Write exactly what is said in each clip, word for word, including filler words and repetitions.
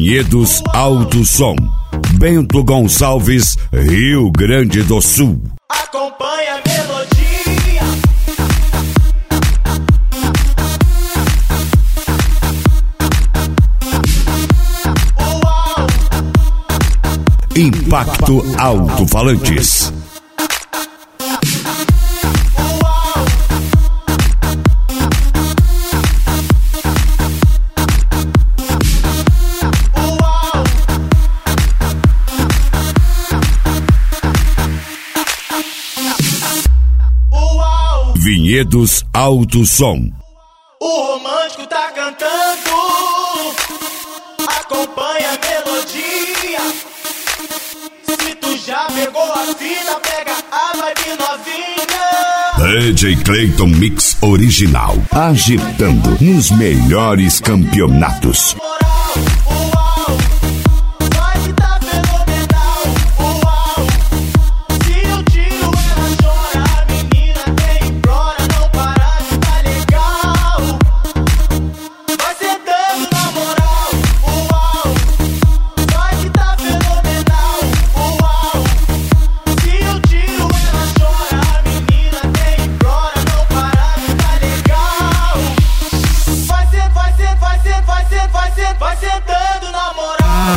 Vinhedos Alto Som, Bento Gonçalves, Rio Grande do Sul. Acompanha a melodia. Uau. Impacto Alto-Falantes. Vinhedos Alto Som. O romântico tá cantando. Acompanha a melodia. Se tu já pegou a fita, pega a vibe novinha. D J Clayton Mix Original, agitando nos melhores campeonatos. Vai sentando na moral.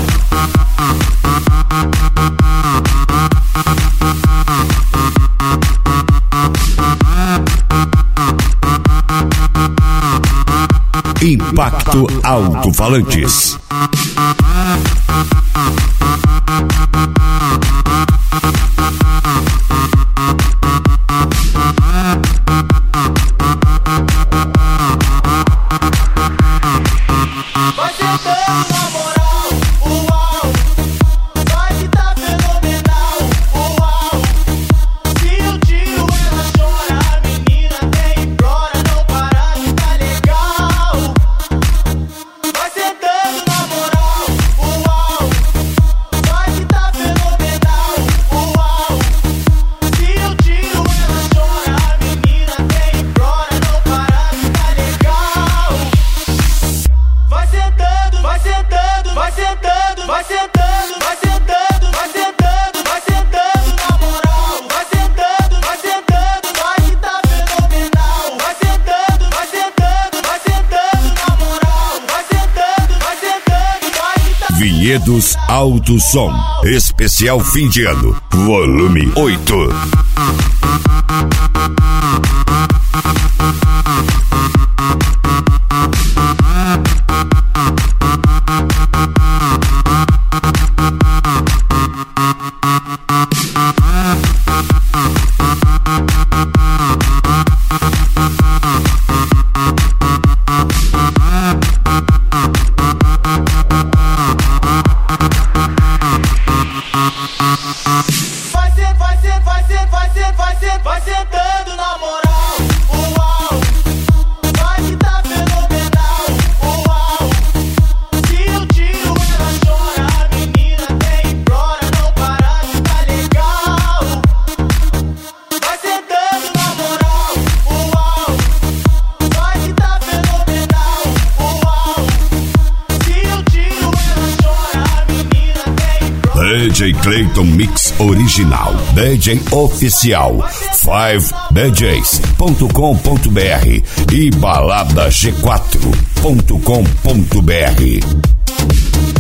Impacto Alto-Falantes. Vinhedos Alto Som, especial fim de ano, volume oito. Vai sentando na moral. Uau. Vai que tá fenomenal. Uau. Se eu tiro ela chora, a menina até implora, não para que tá legal. Vai sentando na moral. Uau. Vai que tá fenomenal. Uau. Se eu tiro ela chora, a menina até implora. D J Clayton Mix Original, D J Oficial, five d js ponto com ponto b r e balada g quatro ponto com ponto b r.